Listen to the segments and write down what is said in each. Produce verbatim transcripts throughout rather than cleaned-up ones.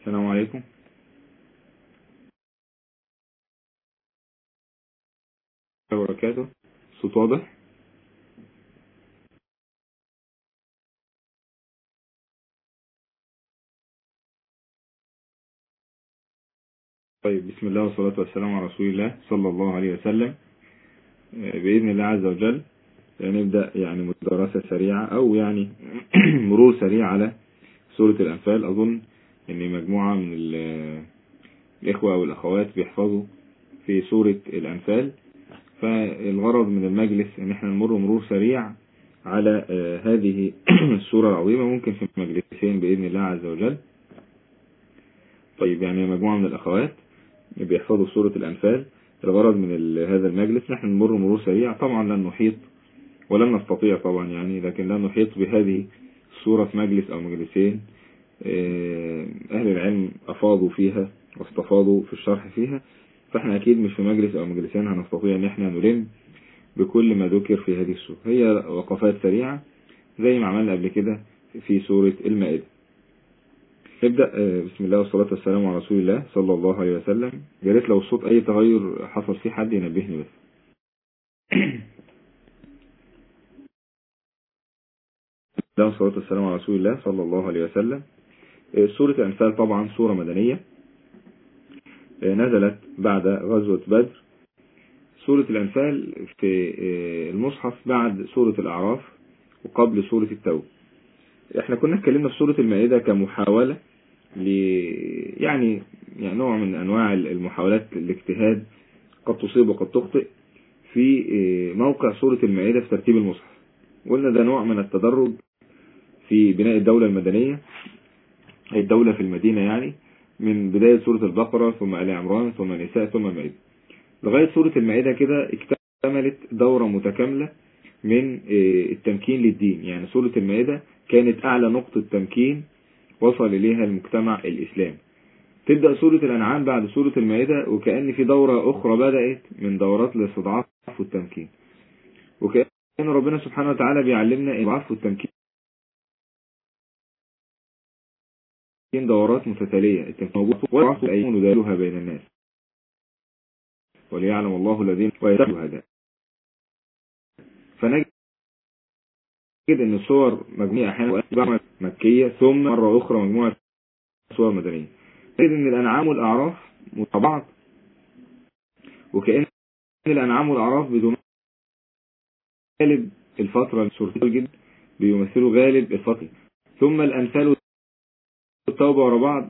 السلام عليكم. وبركاته. صوت واضح؟ طيب، بسم الله والصلاة والسلام على رسول الله صلى الله عليه وسلم. بإذن الله عز وجل نبدأ يعني مدرسة سريعة أو يعني مرور سريع على سورة الأنفال. أظن أن مجموعة من الإخوة أو الأخوات بيحفظوا في سورة الأنفال، فالغرض من المجلس أن احنا نمر مرور سريع على هذه السورة العظيمة، ممكن في مجلسين بإذن الله عز وجل. طيب، يعني مجموعة من الأخوات بيحفظوا سورة الأنفال. الغرض من هذا المجلس نحن نمر مرور سريع. طبعا لن نحيط ولن نستطيع طبعا يعني لكن لن نحيط بهذه السورة في مجلس أو مجلسين. أهل العلم أفاضوا فيها واستفاضوا في الشرح فيها، فاحنا أكيد مش في مجلس أو مجلسين هنستطيع أن احنا نلم بكل ما ذكر في هذه السورة. هي وقفات سريعة زي ما عملنا قبل كده في سورة المائدة. نبدأ. بسم الله والصلاة والسلام على رسول الله صلى الله عليه وسلم. يا ريت لو الصوت أي تغير حصل فيه حد ينبهني بس. بسم الله والصلاة والسلام على رسول الله صلى الله عليه وسلم. سورة الأنفال طبعا سورة مدنية نزلت بعد غزوة بدر. سورة الأنفال في المصحف بعد سورة الأعراف وقبل سورة التوبة. احنا كنا اتكلمنا في سورة المائدة كمحاولة ل يعني يعني نوع من أنواع المحاولات الاجتهاد، قد تصيب وقد تخطئ في موقع سورة المائدة في ترتيب المصحف. قلنا ده نوع من التدرج في بناء الدولة المدنية، أي الدولة في المدينة، يعني من بداية سورة البقرة ثم آل عمران ثم النساء ثم المائدة لغاية سورة المائدة. كده اكتملت دورة متكاملة من التمكين للدين. يعني سورة المائدة كانت أعلى نقطة تمكين وصل إليها المجتمع الإسلامي. تبدأ سورة الأنعام بعد سورة المائدة وكأن في دورة أخرى بدأت من دورات الاستضعاف والتمكين، وكأن ربنا سبحانه وتعالى بيعلمنا الاستضعاف والتمكين دورات متتالية. التمكين موجود والضعف الأيام ندالها بين الناس وليعلم الله الذين ويتقوا هذا. فنجد أن الصور مجموعة أحيانا مكية ثم مرة أخرى مجموعة صور مدنية. نجد أن الأنعام والأعراف مع بعض، وكأن الأنعام والأعراف بدون غالب الفترة السورتين جدا بيمثلوا غالب الفترة، ثم الأنفال والتوبة ورا بعض.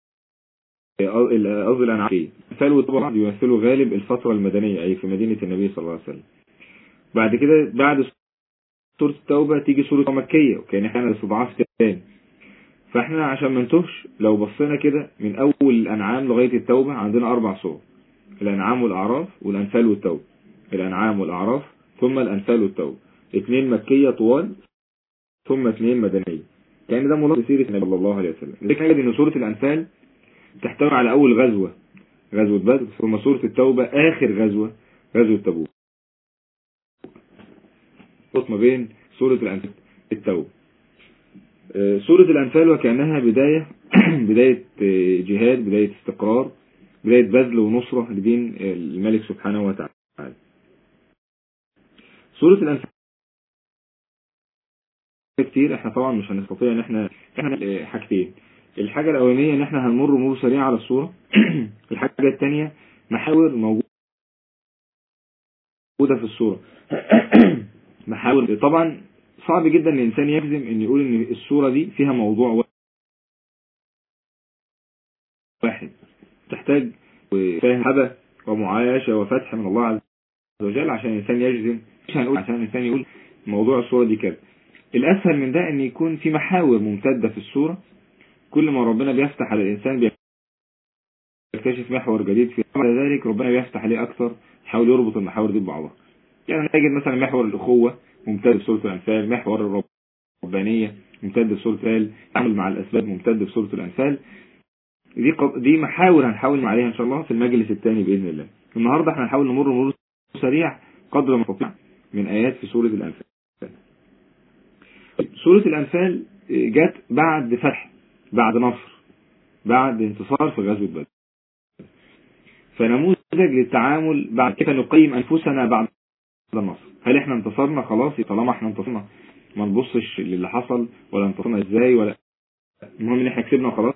قصدي الأنعام الأنفال والتوبة بيمثلوا غالب الفترة المدنية، أي في مدينة النبي صلى الله عليه وسلم. بعد كده بعد سورة التوبة تيجي سورة مكية، وكان احنا استضعاف تاني. فاحنا عشان ما نتوهش لو بصينا كده من أول الأنعام لغاية التوبة عندنا أربع صور: الأنعام والأعراف والأنفال والتوبة. الأنعام والأعراف ثم الأنفال والتوبة، اثنين مكية طوال ثم اثنين مدنية. يعني ده ملخص سيرة النبي صلى الله عليه وسلم. لذلك نجد ان سورة الأنفال تحتوي على أول غزوة غزوة بدر، ثم سورة التوبة آخر غزوة غزوة تبوك، ما بين سورة الأنفال والتوبة. سورة الأنفال وكأنها بداية بداية جهاد، بداية استقرار، بداية بذل ونصرة لدين الملك سبحانه وتعالى. سورة الأنفال كتير، احنا طبعا مش هنستطيع ان احنا احنا حاجتين. الحاجة الأولانية ان احنا هنمر مرور سريع على الصورة. الحاجة الثانية محاور موجودة في الصورة. محاور طبعا صعب جدا ان الانسان يجزم ان يقول ان الصورة دي فيها موضوع واحد. تحتاج فهم ومعايشة وفتح من الله عز وجل عشان الانسان يجزم، مش هنقول عشان الانسان يقول موضوع الصورة دي كده. الاسهل من ده ان يكون في محاور ممتدة في الصورة، كل ما ربنا بيفتح على الانسان بيكتشف محور جديد في ذلك، ربنا بيفتح عليه اكثر، يحاول يربط المحاور دي ببعضها. يعني نجد مثلا محور الاخوة ممتد في سورة الأنفال، محور الربانية ممتد في سورة الأنفال، التعامل مع الاسباب ممتد في سورة الأنفال. دي دي محاور هنحاول عليها ان شاء الله في المجلس الثاني باذن الله. النهارده احنا هنحاول نمر مرور سريع قدر ما نستطيع من ايات في سورة الأنفال. سورة الأنفال جت بعد فتح، بعد نصر، بعد انتصار في غزوة بدر. فنموذج للتعامل بعد كيف نقيم أنفسنا بعد النصر. هل احنا انتصرنا خلاص؟ طالما احنا انتصرنا ما نبصش للي حصل ولا انتصرنا ازاي، ولا المهم ان احنا كسبنا وخلاص.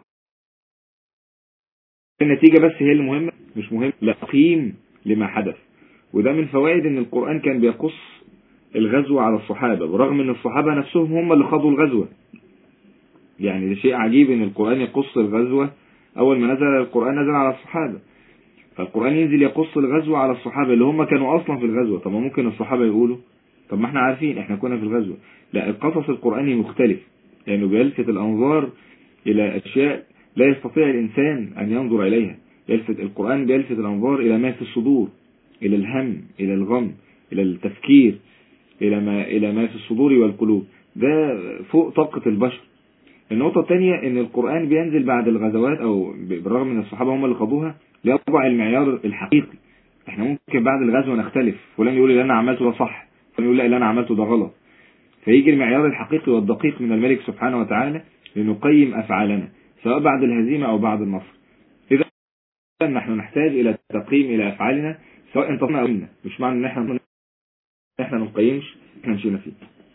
النتيجة بس هي المهمة، مش مهم لا تقييم لما حدث. وده من فوائد ان القرآن كان بيقص الغزو على الصحابة، برغم ان الصحابة نفسهم هم اللي خاضوا الغزوة. يعني ده شيء عجيب ان القرآن يقص الغزوة. اول ما نزل القرآن نزل على الصحابة، فالقرآن ينزل يقص الغزوة على الصحابة اللي هم كانوا اصلا في الغزوة. طب ممكن الصحابة يقولوا طب ما احنا عارفين احنا كنا في الغزوة. لا، القصص القرآني مختلف لانه يعني بيلفت الانظار الى اشياء لا يستطيع الانسان ان ينظر اليها. يلفت القرآن بيلفت الانظار الى ما في الصدور، الى الهم، الى الغم، الى التفكير، الى ما الى ما في الصدور والقلوب. ده فوق طاقة البشر. النقطة الثانية ان القرآن بينزل بعد الغزوات، او بالرغم من الصحابة هم اللي خدوها، ليضع المعيار الحقيقي. احنا ممكن بعد الغزوة نختلف، فلان يقول اللي انا عملته ده صح، فلان يقول لا اللي انا عملته ده غلط. فيجي المعيار الحقيقي والدقيق من الملك سبحانه وتعالى لنقيم افعالنا سواء بعد الهزيمة او بعد النصر. اذا نحن نحتاج الى تقييم الى افعالنا سواء انتصرنا او قلنا. مش معنى ان احنا احنا ما نقيمش احنا مشينا فيه.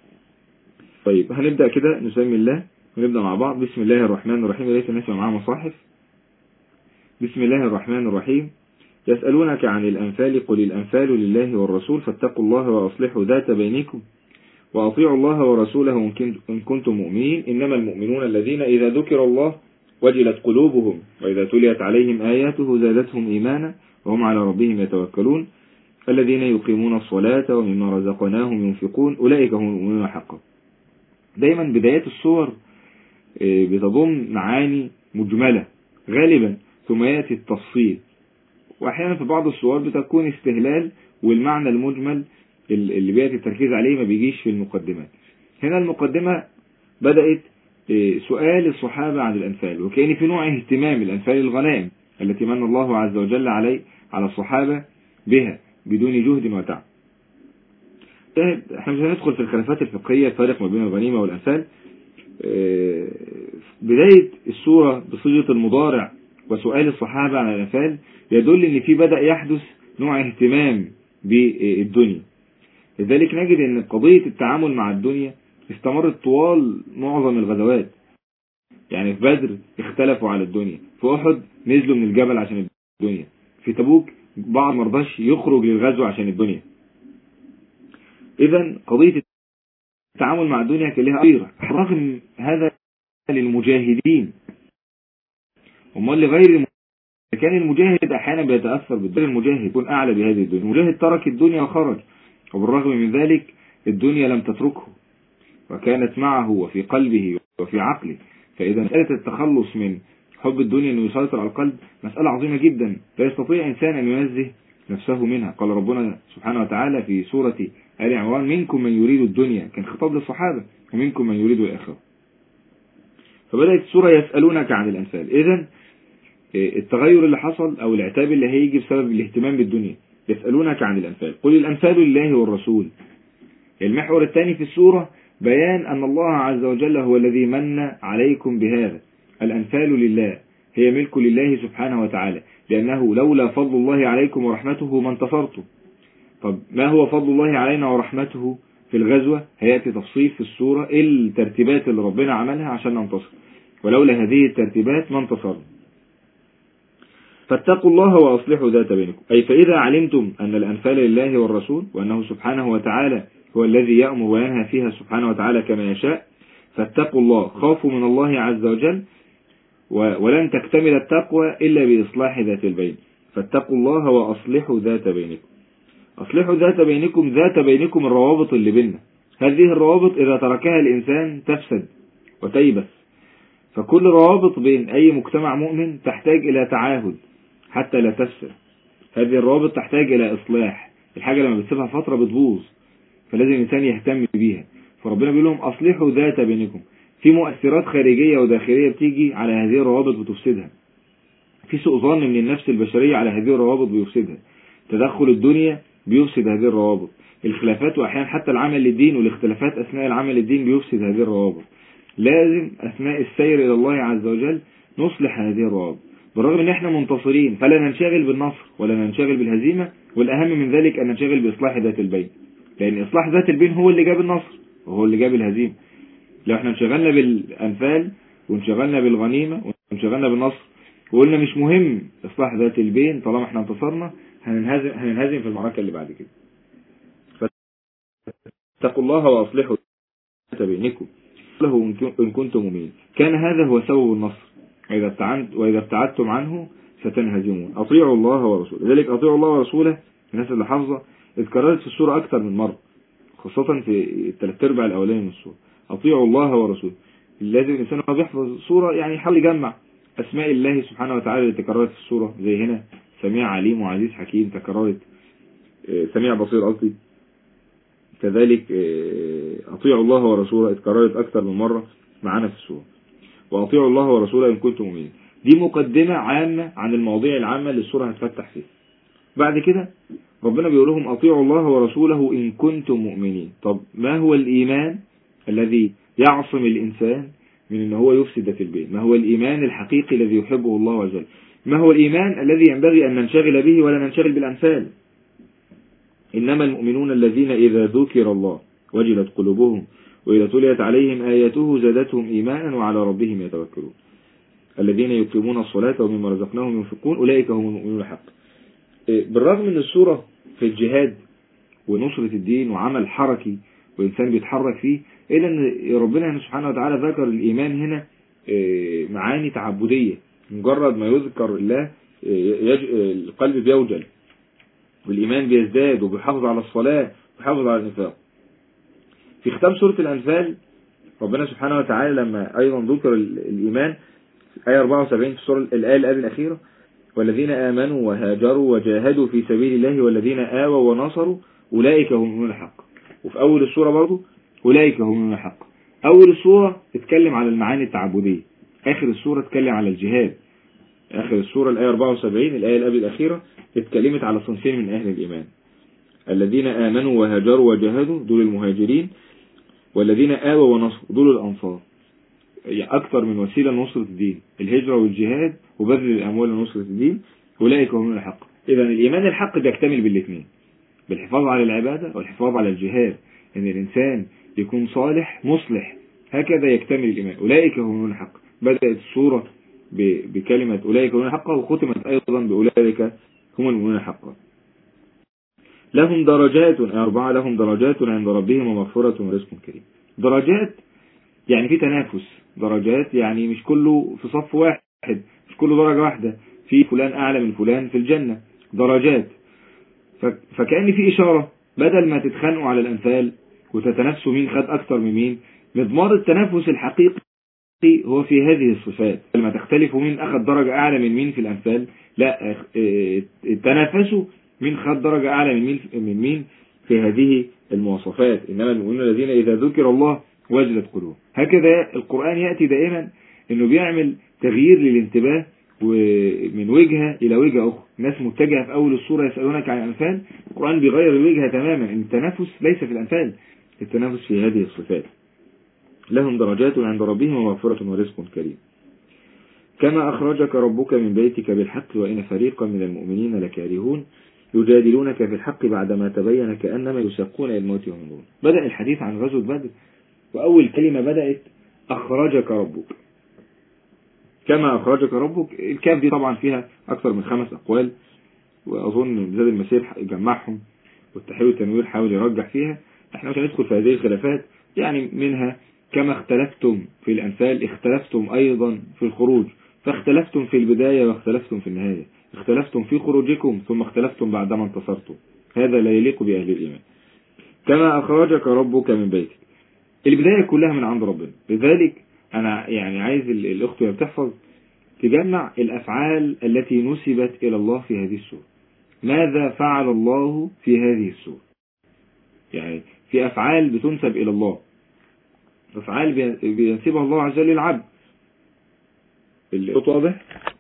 طيب هنبدأ كده، نسمي الله ونبدأ مع بعض. بسم الله الرحمن الرحيم. ليس الناس معاها مصاحف. بسم الله الرحمن الرحيم. يسألونك عن الأنفال قل الأنفال لله والرسول فاتقوا الله وأصلحوا ذات بينكم وأطيعوا الله ورسوله إن كنتم مؤمنين إنما المؤمنون الذين إذا ذكر الله وجلت قلوبهم وإذا تليت عليهم آياته زادتهم إيمانا وهم على ربهم يتوكلون الذين يقيمون الصلاة ومما رزقناهم ينفقون أولئك هم المؤمنون حقا. دايما بدايات السور بتضم معاني مجملة غالبا ثم يأتي التفصيل، وأحيانا في بعض السور بتكون استهلال والمعنى المجمل اللي بيأتي التركيز عليه ما بيجيش في المقدمات. هنا المقدمة بدأت سؤال الصحابة عن الأنفال، وكأن في نوع اهتمام الأنفال الغنائم التي من الله عز وجل عليه على الصحابة بها بدون جهد وتعب. احنا مش هندخل في الخلافات الفقهية الفارق ما بين الغنيمة والأنفال. بداية السورة بصيغة المضارع وسؤال الصحابة عن الأنفال يدل ان في بدأ يحدث نوع اهتمام بالدنيا. لذلك نجد ان قضية التعامل مع الدنيا استمرت طوال معظم الغزوات. يعني في بدر اختلفوا على الدنيا، في أحد نزلوا من الجبل عشان الدنيا، في تبوك بعض مرضاش يخرج للغزو عشان الدنيا. اذا قضية التعامل مع الدنيا كان لها غير رغم هذا للمجاهدين. امال لغير كان المجاهد احيانا بيتأثر بالدنيا، المجاهد يكون اعلى بهذه الدنيا. المجاهد ترك الدنيا وخرج، وبالرغم من ذلك الدنيا لم تتركه وكانت معه وفي قلبه وفي عقله. فاذا مسألة التخلص من حب الدنيا انه يسيطر على القلب مسألة عظيمة جدا لا يستطيع انسان ان ينزه نفسه منها. قال ربنا سبحانه وتعالى في سورة آل عمران منكم من يريد الدنيا، كان خطاب للصحابة، ومنكم من يريد الآخرة. فبدأت السورة يسألونك عن الأنفال. إذن التغير اللي حصل أو العتاب اللي هيجي بسبب الاهتمام بالدنيا. يسألونك عن الأنفال قل الأنفال لله والرسول. المحور الثاني في السورة بيان أن الله عز وجل هو الذي من عليكم بهذا. الأنفال لله هي ملك لله سبحانه وتعالى، لأنه لولا فضل الله عليكم ورحمته ما انتصرتم. طب ما هو فضل الله علينا ورحمته في الغزوة؟ هيأتي تفصيل في السورة الترتيبات اللي ربنا عملها عشان ننتصر، ولولا هذه الترتيبات ما انتصرنا. فاتقوا الله وأصلحوا ذات بينكم، أي فإذا علمتم أن الأنفال لله والرسول وأنه سبحانه وتعالى هو الذي يأمر وينهى فيها سبحانه وتعالى كما يشاء، فاتقوا الله، خافوا من الله عز وجل، ولن تكتمل التقوى إلا بإصلاح ذات البين. فاتقوا الله وأصلحوا ذات بينكم. أصلحوا ذات بينكم، ذات بينكم الروابط اللي بيننا. هذه الروابط إذا تركها الإنسان تفسد وتيبس. فكل روابط بين أي مجتمع مؤمن تحتاج إلى تعاهد حتى لا تفسد. هذه الروابط تحتاج إلى إصلاح. الحاجة لما بتسيبها فترة بتبوظ، فلازم الإنسان يهتم بيها. فربنا بيقول لهم أصلحوا ذات بينكم. في مؤثرات خارجية وداخلية بتيجي على هذه الروابط بتفسدها. في سوء ظن من النفس البشرية على هذه الروابط بيفسدها. تدخل الدنيا بيفسد هذه الروابط. الخلافات وأحيانا حتى العمل للدين والاختلافات أثناء العمل للدين بيفسد هذه الروابط. لازم أثناء السير إلى الله عز وجل نصلح هذه الروابط، بالرغم ان احنا منتصرين فلا ننشغل بالنصر ولا ننشغل بالهزيمة، والاهم من ذلك ان ننشغل باصلاح ذات البين، لان اصلاح ذات البين هو اللي جاب النصر وهو اللي جاب الهزيمة. لو احنا انشغلنا بالانفال وانشغلنا بالغنيمة وانشغلنا بالنصر وقلنا مش مهم اصلاح ذات البين طالما احنا انتصرنا، هننهزم هننهزم في المعركة اللي بعد كده. فاتقوا الله واصلحوا بينكم له إن كنتم مؤمنين، كان هذا هو سبب النصر، وإذا ابتعدت وإذا ابتعدتم عنه ستنهزمون. أطيعوا الله ورسوله، لذلك أطيعوا الله ورسوله الناس اللي حافظة اتكررت في السورة أكثر من مرة، خاصة في الثلاث أرباع الأولاني من السورة. أطيعوا الله ورسوله، لازم الإنسان وهو بيحفظ السورة يعني يحاول يجمع أسماء الله سبحانه وتعالى اللي تكررت في السورة، زي هنا سميع عليم وعزيز حكيم تكررت، سميع بصير قصدي، كذلك أطيعوا الله ورسوله اتكررت أكثر من مرة معانا في السورة، وأطيعوا الله ورسوله إن كنتم مؤمنين. دي مقدمة عامة عن المواضيع العامة اللي السورة هتفتح فيها. بعد كده ربنا بيقول لهم أطيعوا الله ورسوله إن كنتم مؤمنين. طب ما هو الإيمان الذي يعصم الإنسان من أنه هو يفسد ذات البين؟ ما هو الإيمان الحقيقي الذي يحبه الله عز وجل؟ ما هو الإيمان الذي ينبغي أن ننشغل به ولا ننشغل بالأمثال؟ إنما المؤمنون الذين إذا ذكر الله وجلت قلوبهم وإذا تليت عليهم آياته زادتهم إيمانا وعلى ربهم يتوكلون الذين يقيمون الصلاة ومما رزقناهم ينفقون أولئك هم المؤمنون حقا. بالرغم من السورة في الجهاد ونصرة الدين وعمل حركي وإنسان بيتحرك فيه، إلا أن ربنا سبحانه وتعالى ذكر الإيمان هنا معاني تعبدية، مجرد ما يذكر الله القلب بيوجل والإيمان بيزداد وبيحافظ على الصلاة وبيحافظ على النفاق. في ختام سورة الأنفال ربنا سبحانه وتعالى لما أيضا ذكر الإيمان آية أربعة وسبعين في السورة الآية الآية الأخيرة، والذين آمنوا وهاجروا وجاهدوا في سبيل الله والذين آووا ونصروا أولئك هم المؤمنون حقا. وفي أول السورة برضو أولئك هم المؤمنون حقا. أول السورة اتكلم على المعاني التعبدية، آخر السورة اتكلم على الجهاد. آخر السورة الآية أربعة وسبعين الآية الآية الأخيرة اتكلمت على صنفين من أهل الإيمان، الذين آمنوا وهاجروا وجاهدوا دول المهاجرين، والذين آووا ونصروا دول الأنصار. يعني أكثر من وسيلة لنصرة الدين، الهجرة والجهاد وبذل الأموال لنصرة الدين، أولئك هم الحق. إذا الإيمان الحق بيكتمل بالاثنين، بالحفاظ على العبادة والحفاظ على الجهاد، إن الإنسان يكون صالح مصلح، هكذا يكتمل الإيمان. أولئك هم الحق. بدأت السورة بكلمة أولئك هم الحق وختمت أيضا بأولئك هم المؤمنون حقا. لهم درجات أربعة، لهم درجات عند ربهم ومغفرة ورزق كريم. درجات يعني في تنافس، درجات يعني مش كله في صف واحد، مش كله درجة واحدة، في فلان أعلى من فلان في الجنة، درجات. فكأن في إشارة بدل ما تتخانقوا على الأمثال وتتنافسوا مين خد أكتر من مين، مضمار التنافس الحقيقي هو في هذه الصفات. لما تختلفوا مين أخذ درجة أعلى من مين في الأمثال، لا، تنافسوا مين خد درجة أعلى من مين من مين في هذه المواصفات. إنما المؤمنون الذين إذا ذكر الله وجلت قلوبهم. هكذا القرآن يأتي دائما إنه بيعمل تغيير للانتباه ومن وجهة إلى وجهة أخرى. ناس متجهة في أول السورة يسألونك عن الأنفال، القرآن بيغير الوجهة تماما. التنافس ليس في الأنفال، التنافس في هذه الصفات. لهم درجات عند ربهم ومغفرة ورزق كريم. كما أخرجك ربك من بيتك بالحق وإن فريقا من المؤمنين لكارهون يجادلونك في الحق بعدما تبين كأنما يساقون إلى الموت وهم ينظرون. بدأ الحديث عن غزوة بدر، وأول كلمة بدأت أخرجك ربك. كما أخرجك ربك، الكاف دي طبعا فيها أكثر من خمس أقوال، وأظن زاد المسير جمعهم والتحويل والتنوير حاول يرجح فيها. احنا مش هندخل في هذه الخلافات، يعني منها كما اختلفتم في الأنفال اختلفتم أيضا في الخروج، فاختلفتم في البداية واختلفتم في النهاية، اختلفتم في خروجكم ثم اختلفتم بعدما انتصرتم، هذا لا يليق بأهل الإيمان. كما أخرجك ربك من بيتك، البداية كلها من عند ربنا. لذلك أنا يعني عايز الأخت اللي بتحفظ تجمع الأفعال التي نسبت إلى الله في هذه السورة. ماذا فعل الله في هذه السورة؟ يعني في أفعال بتنسب إلى الله، أفعال بينسبها الله عز وجل للعبد. الصوت واضح؟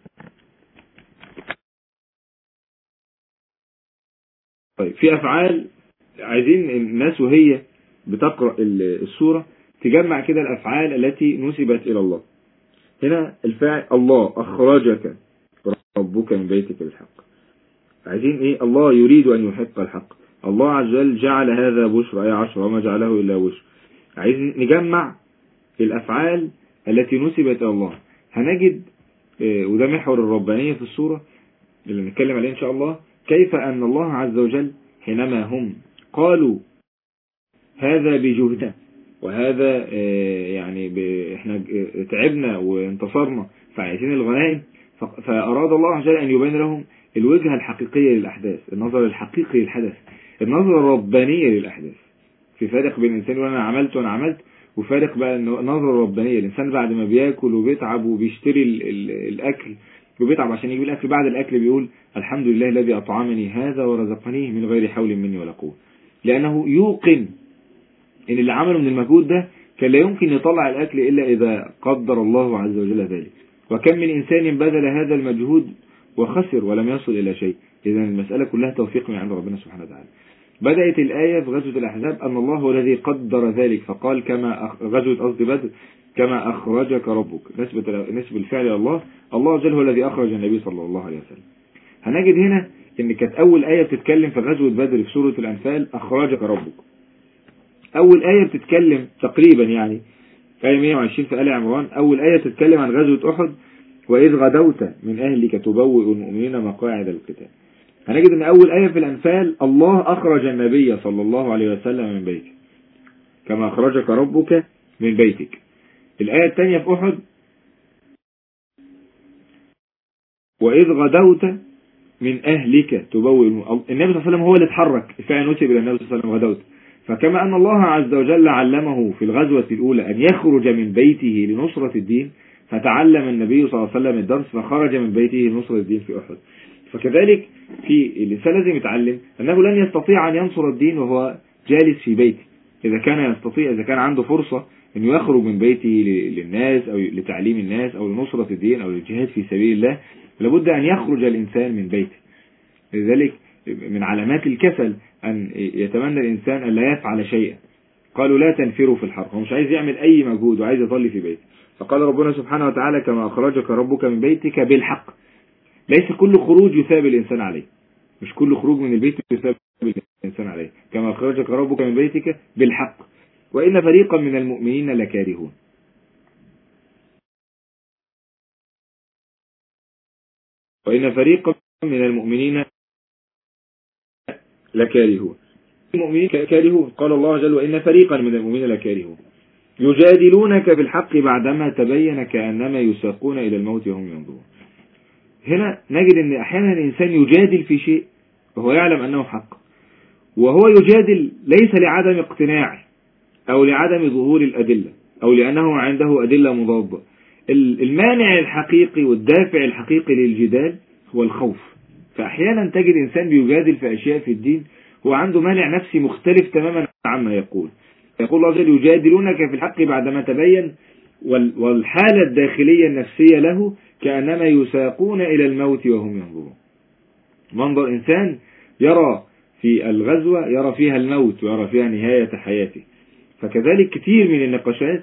طيب، في أفعال عايزين الناس وهي بتقرأ السورة تجمع كده الأفعال التي نسبت إلى الله. هنا الفاعل الله أخرجك ربك من بيتك بالحق. عايزين ايه؟ الله يريد ان يحق الحق. الله عز وجل جعل هذا بشرى اي عشر وما جعله الا بشرى. عايزين نجمع الافعال التي نسبت الى الله. هنجد اه وده محور الربانية في السورة اللي نتكلم عليه ان شاء الله، كيف ان الله عز وجل حينما هم قالوا هذا بجهدنا وهذا اه يعني احنا تعبنا وانتصرنا فعايزين الغنائم، فاراد الله عز وجل ان يبين لهم الوجهة الحقيقية للأحداث، النظر الحقيقي للحدث، النظرة الربانية للأحداث. في فارق بين الإنسان وأنا عملت وأنا عملت، وفارق بقى النظرة الربانية. الإنسان بعد ما بياكل وبيتعب وبيشتري ال ال الأكل وبيتعب عشان يجيب الأكل، بعد الأكل بيقول الحمد لله الذي أطعمني هذا ورزقنيه من غير حول مني ولا قوة، لأنه يوقن إن اللي عمله من المجهود ده كان لا يمكن يطلع الأكل إلا إذا قدر الله عز وجل ذلك. وكم من إنسان بذل هذا المجهود وخسر ولم يصل إلى شيء. إذن المسألة كلها توفيق من عند ربنا سبحانه وتعالى. بدأت الآية في غزوة الأحزاب أن الله هو الذي قدر ذلك، فقال كما غزوة قصد بدر كما أخرجك ربك، نسبة نسبة الفعل الله. الله عز وجل هو الذي أخرج النبي صلى الله عليه وسلم. هنجد هنا إن كانت أول آية بتتكلم في غزوة بدر في سورة الأنفال أخرجك ربك. أول آية بتتكلم تقريبا يعني آية مئة وعشرين في آل عمران، أول آية بتتكلم عن غزوة أحد وإذ غدوت من أهلك تبوئ المؤمنين مقاعد القتال. هنجد أن أول آية في الأنفال الله أخرج النبي صلى الله عليه وسلم من بيته كما أخرجك ربك من بيتك. الآية الثانية في أحد وإذ غدوت من أهلك تبوئ المؤمنين. النبي صلى الله عليه وسلم هو اللي اتحرك، الفعل نسب إلى النبي صلى الله عليه وسلم غدوت. فكما أن الله عز وجل علمه في الغزوة الأولى أن يخرج من بيته لنصرة الدين، فتعلم النبي صلى الله عليه وسلم الدرس فخرج من بيته لنصرة الدين في أحد. فكذلك في الإنسان لازم يتعلم أنه لن يستطيع أن ينصر الدين وهو جالس في بيته. إذا كان يستطيع، إذا كان عنده فرصة أن يخرج من بيته للناس أو لتعليم الناس أو لنصرة الدين أو للجهاد في سبيل الله، لابد أن يخرج الإنسان من بيته. لذلك من علامات الكسل أن يتمنى الإنسان أن لا يفعل شيئا. قالوا لا تنفروا في الحر، هو مش عايز يعمل أي مجهود وعايز يظل في بيته. فقال ربنا سبحانه وتعالى كما أخرجك ربك من بيتك بالحق. ليس كل خروج يثاب الإنسان عليه، مش كل خروج من البيت يثاب الإنسان عليه. كما أخرجك ربك من بيتك بالحق وإن فريقا من المؤمنين لكارهون. وإن فريقا من المؤمنين لكارهون. المؤمنين كارهون. قال الله جل وإن فريقا من المؤمنين لكارهون يجادلونك في الحق بعدما تبين كأنما يساقون إلى الموت وهم ينظرون. هنا نجد أن أحيانا الإنسان يجادل في شيء وهو يعلم أنه حق، وهو يجادل ليس لعدم اقتناعه أو لعدم ظهور الأدلة أو لأنه عنده أدلة مضادة. المانع الحقيقي والدافع الحقيقي للجدال هو الخوف. فأحيانا تجد إنسان بيجادل في أشياء في الدين هو عنده مانع نفسي مختلف تماما عما يقول. يقول الله جل يجادلونك في الحق بعدما تبين، والحالة الداخلية النفسية له كأنما يساقون إلى الموت وهم ينظرون. منظر إنسان يرى في الغزوة يرى فيها الموت ويرى فيها نهاية حياته. فكذلك كثير من النقاشات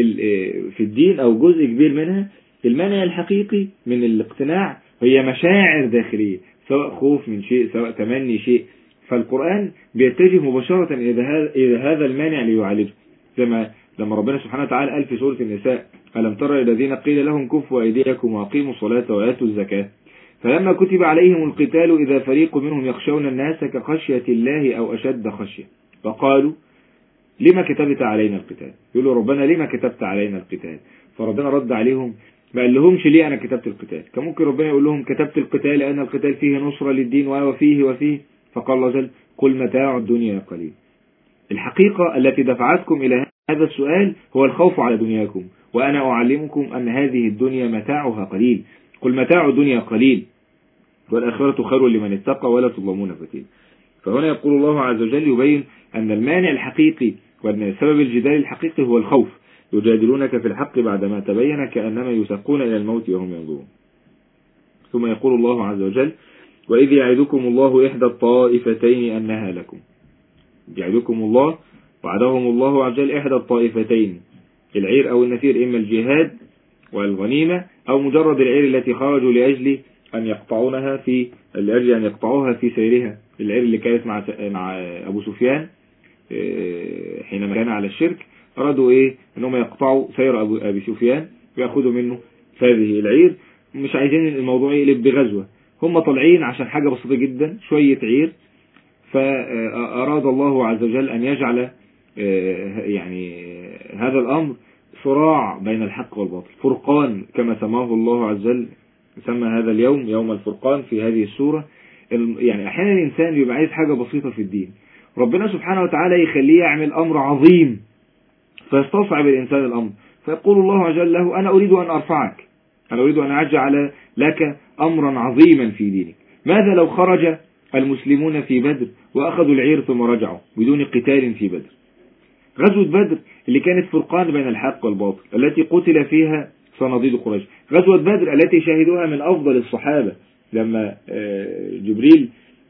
في الدين أو جزء كبير منها المانع الحقيقي من الاقتناع هي مشاعر داخلية، سواء خوف من شيء سواء تمني شيء. فالقرآن بيتجه مباشرة إلى هذا المانع ليعالجه، زي ما لما ربنا سبحانه وتعالى قال في سورة النساء ألم ترى الذين قيل لهم كفوا أيديكم وأقيموا الصلاة وآتوا الزكاة فلما كتب عليهم القتال إذا فريق منهم يخشون الناس كخشية الله أو أشد خشية فقالوا لما كتبت علينا القتال. يقولوا ربنا لما كتبت علينا القتال؟ فربنا رد عليهم ما قال لهمش ليه أنا كتبت القتال. كان ممكن ربنا يقول لهم كتبت القتال لأن القتال فيه نصرة للدين وفيه وفيه. فقال الله جل قل متاع الدنيا قليل. الحقيقة التي دفعتكم إلى هذا السؤال هو الخوف على دنياكم، وأنا أعلمكم أن هذه الدنيا متاعها قليل. قل متاع الدنيا قليل والآخرة خير لمن اتقى ولا تظلمون فتيلا. فهنا يقول الله عز وجل يبين أن المانع الحقيقي وأن سبب الجدال الحقيقي هو الخوف. يجادلونك في الحق بعدما تبين كأنما يساقون إلى الموت وهم ينظرون. ثم يقول الله عز وجل وإذ يعدكم الله إحدى الطائفتين أنها لكم. يعدكم الله وعدهم الله عز وجل إحدى الطائفتين، العير أو النفير، إما الجهاد والغنيمة، أو مجرد العير التي خرجوا لأجل أن يقطعونها في لأجل أن يقطعوها في سيرها، العير اللي كانت مع مع أبو سفيان حينما كان على الشرك، أرادوا إيه أنهم يقطعوا سير أبو أبي سفيان ويأخذوا منه هذه العير. مش عايزين الموضوع يقلب بغزوة، هم طالعين عشان حاجة بسيطة جدا، شوية عير. فأراد الله عز وجل أن يجعل يعني هذا الأمر صراع بين الحق والباطل، فرقان كما سماه الله عز وجل، سمى هذا اليوم يوم الفرقان في هذه السورة. يعني أحيانا الإنسان يبقى عايز حاجة بسيطة في الدين، ربنا سبحانه وتعالى يخليه يعمل أمر عظيم فيستصعب الإنسان الأمر، فيقول الله عز وجل له أنا أريد أن أرفعك، أنا أريد أن أجعل لك أمرا عظيما في دينك. ماذا لو خرج المسلمون في بدر وأخذوا العير ثم رجعوا بدون قتال في بدر؟ غزوة بدر اللي كانت فرقان بين الحق والباطل، التي قتل فيها صناديد قريش. غزوة بدر التي شاهدوها من أفضل الصحابة، لما جبريل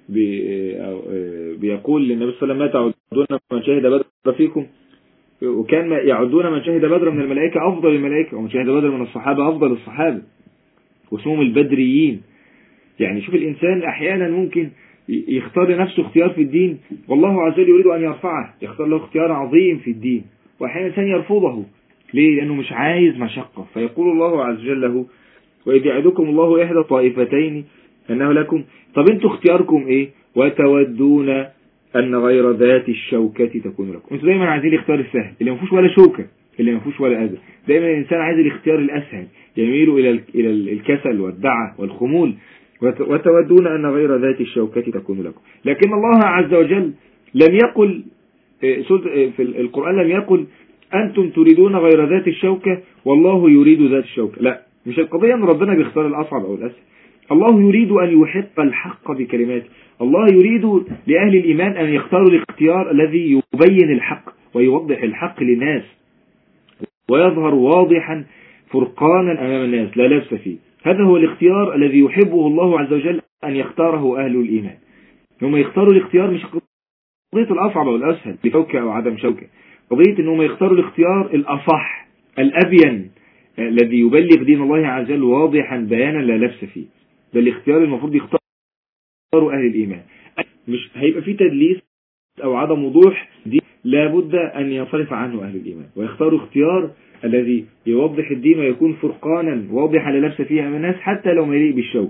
بيقول للنبي صلى الله عليه وسلم ما تعدون من شهد بدر فيكم، وكان يعدون من شهد بدر من الملائكة أفضل الملائكة، ومن شهد بدر من الصحابة أفضل الصحابة، واسمهم البدريين. يعني شوف الإنسان أحيانا ممكن يختار لنفسه اختيار في الدين والله عز وجل يريد أن يرفعه، يختار له اختيار عظيم في الدين، وأحيانا الإنسان يرفضه. ليه؟ لأنه مش عايز مشقة. فيقول الله عز وجل له وإذ يعدكم الله إحدى طائفتين أنه لكم. طب انتوا اختياركم إيه؟ وتودون أن غير ذات الشوكة تكون لكم. انتوا دايما عايزين الاختيار السهل اللي ما فيهوش ولا شوكة، اللي ما فيهوش ولا أذى. دايما الإنسان عايز الاختيار الأسهل، يميل إلى إلى الكسل والدعة والخمول. وتودون أن غير ذات الشوكة تكون لكم. لكن الله عز وجل لم يقل في القرآن، لم يقل أنتم تريدون غير ذات الشوكة والله يريد ذات الشوكة. لا، مش القضية أن ربنا بيختار الأصعب أو الأسهل. الله يريد أن يحق الحق بكلماته. الله يريد لأهل الإيمان أن يختاروا الاختيار الذي يبين الحق ويوضح الحق للناس ويظهر واضحا فرقانا أمام الناس لا لبس فيه. هذا هو الاختيار الذي يحبه الله عز وجل أن يختاره أهل الإيمان. هم يختاروا الاختيار مش قضية الأصعب أو الأسهل بشوكة أو عدم شوكة، قضية أنهم يختاروا الاختيار الأصح الأبين الذي يبلغ دين الله عز وجل واضحا بيانا لا لبس فيه. ده الاختيار المفروض يختاروا أهل الإيمان. مش هيبقى فيه تدليس أو عدم وضوح، دي لابد أن ينصرف عنه أهل الإيمان ويختاروا اختيار الذي يوضح الدين ويكون فرقانا واضحا لا لبس فيه أمام الناس حتى لو مليء بالشوك.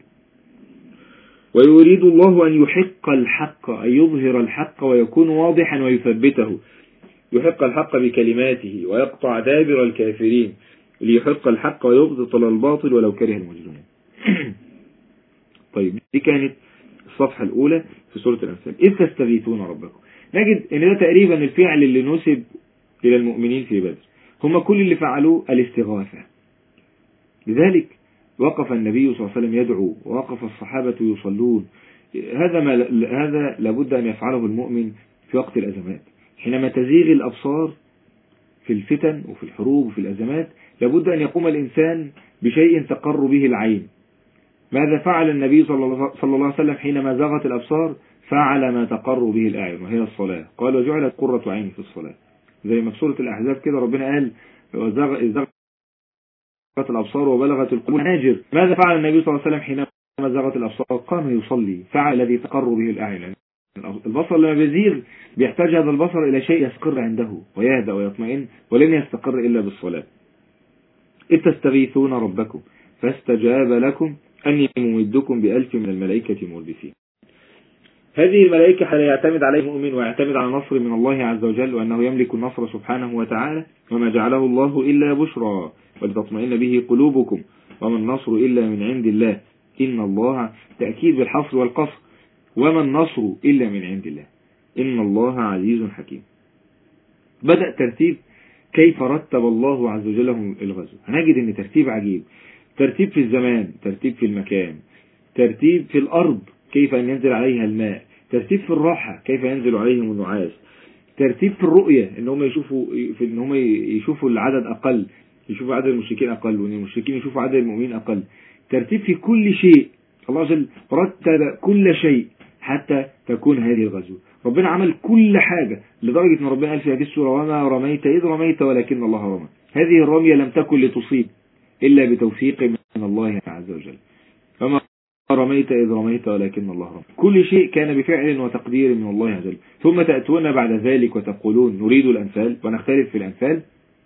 ويريد الله أن يحق الحق، أن يظهر الحق ويكون واضحا ويثبته، يحق الحق بكلماته ويقطع دابر الكافرين ليحق الحق ويبطل الباطل ولو كره المجرمون. طيب دي كانت الصفحة الأولى في سورة الأنفال. إذ تستغيثون ربكم. نجد أن ده تقريبا الفعل اللي نسب إلى المؤمنين في بدر، هم كل اللي فعلوه الاستغاثة. لذلك وقف النبي صلى الله عليه وسلم يدعو ووقف الصحابة يصلون. هذا ما هذا لابد أن يفعله المؤمن في وقت الأزمات، حينما تزيغ الأبصار في الفتن وفي الحروب وفي الأزمات، لابد أن يقوم الإنسان بشيء تقر به العين. ماذا فعل النبي صلى الله عليه وسلم حينما زاغت الأبصار؟ فعل ما تقر به الأعين وهي الصلاة. قال وجعلت قرة عيني في الصلاة. زي ما في سورة الأحزاب كده ربنا قال إذ زاغت الأبصار وبلغت القلوب الحناجر. ماذا فعل النبي صلى الله عليه وسلم حينما زاغت الأبصار؟ قام يصلي، فعل الذي تقر به الأعين. البصر لما بيزيغ بيحتاج هذا البصر إلى شيء يستقر عنده ويهدأ ويطمئن، ولن يستقر إلا بالصلاة. إذ تستغيثون ربكم فاستجاب لكم أني ممدكم بألف من الملائكة مردفين. هذه الملائكة حال يعتمد عليه المؤمن ويعتمد على نصر من الله عز وجل، وأنه يملك النصر سبحانه وتعالى. وما جعله الله إلا بشرى ولتطمئن به قلوبكم وما النصر إلا من عند الله إن الله، تأكيد بالحصر والقصر، وما النصر إلا من عند الله إن الله عزيز حكيم. بدأ ترتيب كيف رتب الله عز وجل لهم الغزو. هنجد ان ترتيب عجيب، ترتيب في الزمان، ترتيب في المكان، ترتيب في الأرض كيف أن ينزل عليها الماء، ترتيب في الراحة كيف ينزل عليهم النعاس، ترتيب في الرؤية ان هم يشوفوا في ان هم يشوفوا العدد أقل، يشوفوا عدد المشركين أقل، وان المشركين يشوفوا عدد المؤمنين أقل. ترتيب في كل شيء، الله عز وجل رتب كل شيء حتى تكون هذه الغزوة. ربنا عمل كل حاجة لدرجة ان ربنا قال في هذه السورة وما رميت إذ رميت ولكن الله رمى. هذه الرمية لم تكن لتصيب، إلا بتوفيق من الله عز وجل. فما رميت إذ رميت ولكن الله رمى. كل شيء كان بفعل وتقدير من الله عز وجل. ثم تأتون بعد ذلك وتقولون نريد الأنفال ونختلف في الأنفال.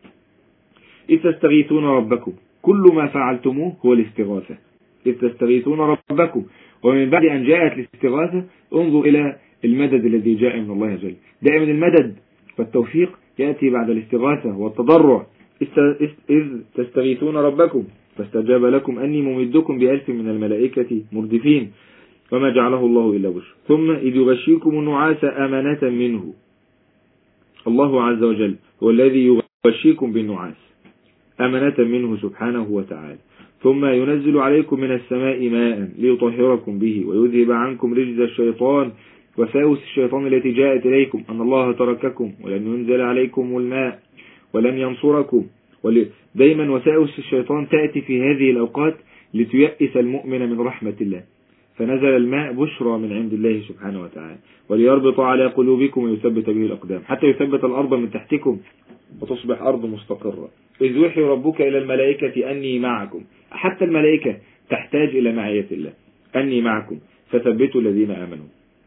إذ تستغيثون ربكم كل ما فعلتموه هو الاستغاثة. إذ تستغيثون ربكم، ومن بعد أن جاءت الاستغاثة انظر إلى المدد الذي جاء من الله عز وجل. دائما المدد والتوفيق يأتي بعد الاستغاثة والتضرع. إذ تستغيثون ربكم فاستجاب لكم أني ممدكم بألف من الملائكة مردفين وما جعله الله إلا بشر. ثم إذ يغشيكم النعاس أمانة منه. الله عز وجل هو الذي يغشيكم بالنعاس أمانة منه سبحانه وتعالى. ثم ينزل عليكم من السماء ماء ليطهركم به ويذهب عنكم رجز الشيطان وساوس الشيطان التي جاءت إليكم أن الله ترككم ولن ينزل عليكم الماء ولن ينصركم. دايما وساوس الشيطان تأتي في هذه الأوقات لتيأس المؤمن من رحمة الله. فنزل الماء بشرى من عند الله سبحانه وتعالى وليربط على قلوبكم ويثبت به الأقدام حتى يثبت الأرض من تحتكم وتصبح أرض مستقرة. إذ يوحي ربك إلى الملائكة أني معكم. حتى الملائكة تحتاج إلى معية الله. أني معكم فثبتوا الذين آمنوا.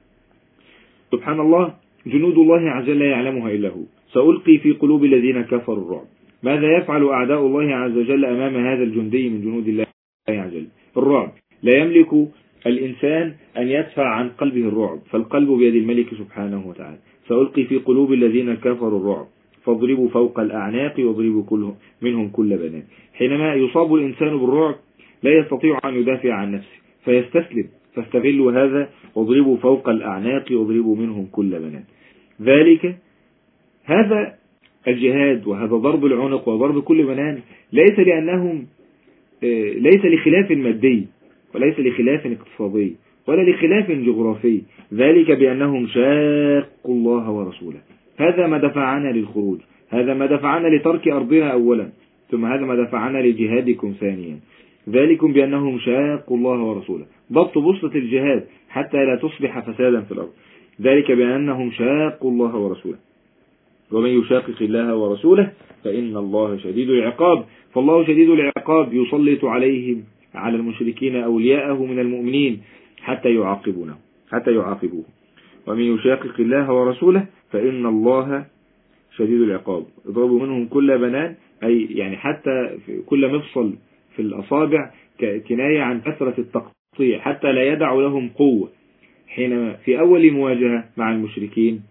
سبحان الله، جنود الله عز وجل لا يعلمها إلا هو. سألقي في قلوب الذين كفروا الرعب. ماذا يفعل أعداء الله عز وجل أمام هذا الجندي من جنود الله عز وجل؟ الرعب. لا يملك الإنسان أن يدفع عن قلبه الرعب، فالقلب بيد الملك سبحانه وتعالى. سألقي في قلوب الذين كفروا الرعب فاضربوا فوق الأعناق واضربوا كلهم منهم كل بنان. حينما يصاب الإنسان بالرعب لا يستطيع أن يدافع عن نفسه فيستسلم، فاستغلوا هذا واضربوا فوق الأعناق واضربوا منهم كل بنان. ذلك هذا الجهاد وهذا ضرب العنق وضرب كل بنان ليس لأنهم ليس لخلاف مادي وليس لخلاف اقتصادي ولا لخلاف جغرافي. ذلك بأنهم شاقوا الله ورسوله. هذا ما دفعنا للخروج، هذا ما دفعنا لترك أرضنا أولا، ثم هذا ما دفعنا لجهادكم ثانيا. ذلكم بأنهم شاقوا الله ورسوله. ضبط بسطة الجهاد حتى لا تصبح فسادا في الأرض. ذلك بأنهم شاقوا الله ورسوله ومن يشاقق الله ورسوله فإن الله شديد العقاب. فالله شديد العقاب يسلط عليهم على المشركين أولياءه من المؤمنين حتى يعاقبونه حتى يعاقبوه. ومن يشاقق الله ورسوله فإن الله شديد العقاب. اضربوا منهم كل بنان، أي يعني حتى في كل مفصل في الأصابع كناية عن كثرة التقطيع حتى لا يدع لهم قوة. حينما في أول مواجهة مع المشركين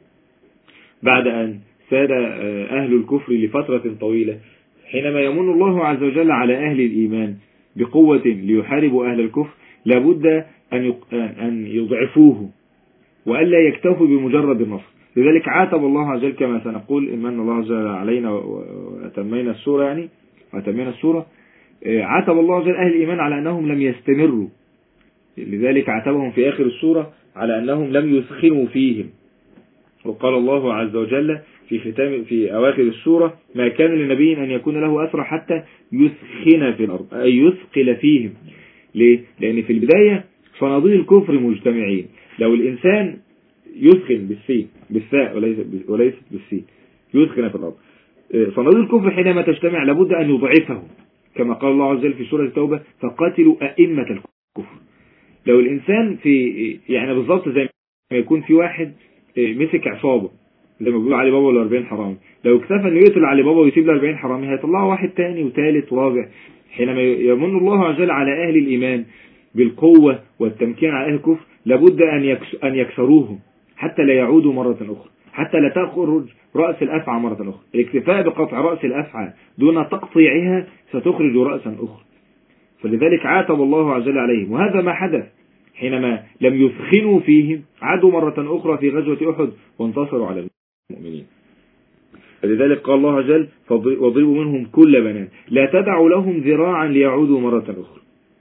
بعد أن ساد أهل الكفر لفترة طويلة، حينما يمن الله عز وجل على أهل الإيمان بقوة ليحاربوا أهل الكفر لابد أن يضعفوه وألا يكتفوا بمجرد النصر. لذلك عاتب الله عز وجل كما سنقول إن من الله عز وجل علينا وأتمينا السورة يعني وأتمينا السورة عاتب الله عز وجل أهل الإيمان على أنهم لم يستمروا. لذلك عاتبهم في آخر السورة على أنهم لم يثخنوا فيهم. وقال الله عز وجل في ختام في أواخر السورة ما كان للنبي أن يكون له أسرى حتى يثخن في الأرض، أي يثقل فيهم. ليه؟ لأن في البداية صناديد الكفر مجتمعين. لو الإنسان يثخن بالسين بالثاء وليست بالسين يثخن في الأرض، صناديد الكفر حينما تجتمع لابد أن يضعفهم كما قال الله عز وجل في سورة التوبة فقاتلوا أئمة الكفر. لو الإنسان في يعني بالضبط زي ما يكون في واحد مسك عصابة زي ما بيقولوا علي بابا ولا أربعين حرامي، لو اكتفى انه يقتل علي بابا ويسيب له أربعين حرامي هيطلعوا واحد تاني وثالث ورابع. حينما يمن الله عز وجل على أهل الإيمان بالقوة والتمكين على أهل الكفر لابد أن يكسروهم حتى لا يعودوا مرة أخرى، حتى لا تخرج رأس الأفعى مرة أخرى. الاكتفاء بقطع رأس الأفعى دون تقطيعها ستخرج رأسا أخرى. فلذلك عاتب الله عز وجل عليهم، وهذا ما حدث حينما لم يثخنوا فيهم عادوا مرة أخرى في غزوة أحد وانتصروا على المؤمنين. فلذلك قال الله عز وجل واضربوا منهم كل بنان لا تدعوا لهم ذراعا ليعودوا مرة أخرى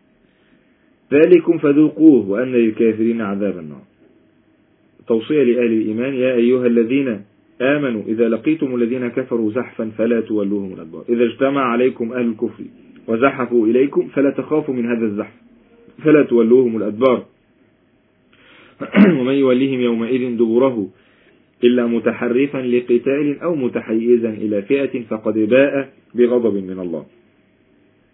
ذلكم فذوقوه وأن للكافرين عذاب النار. توصية لأهل الإيمان يا أيها الذين آمنوا إذا لقيتم الذين كفروا زحفا فلا تولوهم الأدبار. إذا اجتمع عليكم أهل الكفر وزحفوا إليكم فلا تخافوا من هذا الزحف فلا تولوهم الأدبار. ومن يوليهم يومئذ دبره إلا متحرفا لقتال أو متحيزا إلى فئة فقد باء بغضب من الله.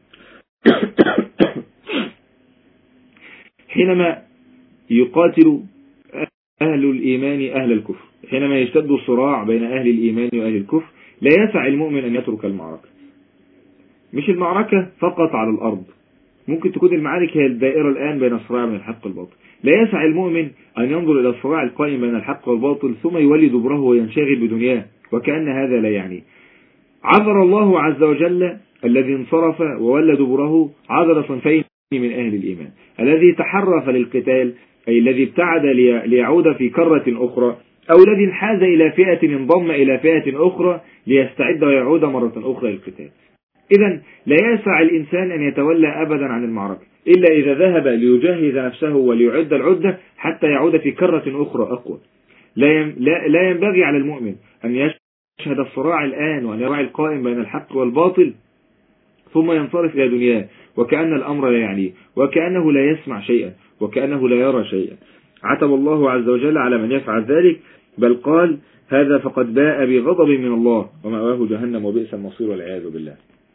حينما يقاتل أهل الإيمان أهل الكفر، حينما يشتد الصراع بين أهل الإيمان وأهل الكفر، لا يسع المؤمن أن يترك المعركة. مش المعركة فقط على الأرض، ممكن تكون المعارك هي الدائرة الآن بين الصراع بين الحق والباطل. لا يسع المؤمن أن ينظر إلى الصراع القائم بين الحق والباطل ثم يولي دبره وينشغل بدنياه وكأن هذا لا يعني. عذر الله عز وجل الذي انصرف وولى دبره، عذر صنفين من أهل الإيمان: الذي تحرف للقتال، أي الذي ابتعد ليعود في كرة أخرى، أو الذي انحاز إلى فئة انضم إلى فئة أخرى ليستعد ويعود مرة أخرى للقتال. إذن لا يسع الإنسان أن يتولى أبدا عن المعركة إلا إذا ذهب ليجهز نفسه وليعد العدة حتى يعود في كرة أخرى أقوى. لا ينبغي على المؤمن أن يشهد الصراع الآن وأن يراعي القائم بين الحق والباطل ثم ينصرف إلى دنياه وكأن الأمر لا يعنيه، وكأنه لا يسمع شيئا، وكأنه لا يرى شيئا. عتب الله عز وجل على من يفعل ذلك، بل قال: هذا فقد باء بغضب من الله ومأواه جهنم وبئس المصير والعياذ بالله.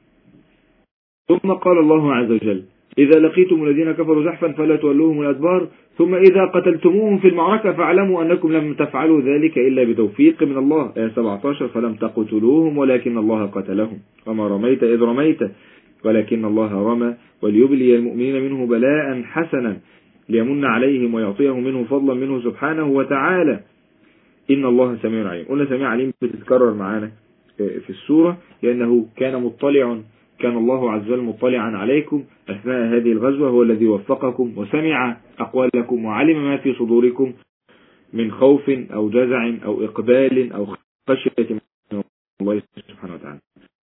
ثم قال الله عز وجل: إذا لقيتم الذين كفروا زحفا فلا تولوهم الأدبار ثم إذا قتلتموهم في المعركة فاعلموا أنكم لم تفعلوا ذلك إلا بتوفيق من الله. آية سبعة عشر: فلم تقتلوهم ولكن الله قتلهم وما رميت إذ رميت ولكن الله رمى وليبلي المؤمنين منه بلاء حسنا ليمن عليهم ويعطيهم منه فضلا منه سبحانه وتعالى إن الله سميع عليم. قلنا سميع عليم بتتكرر معانا في السورة لأنه كان مطلع كان الله عز وجل مطلعا عليكم أثناء هذه الغزوة، هو الذي وفقكم وسمع أقوالكم وعلم ما في صدوركم من خوف أو جزع أو إقبال أو خشية من الله سبحانه وتعالى.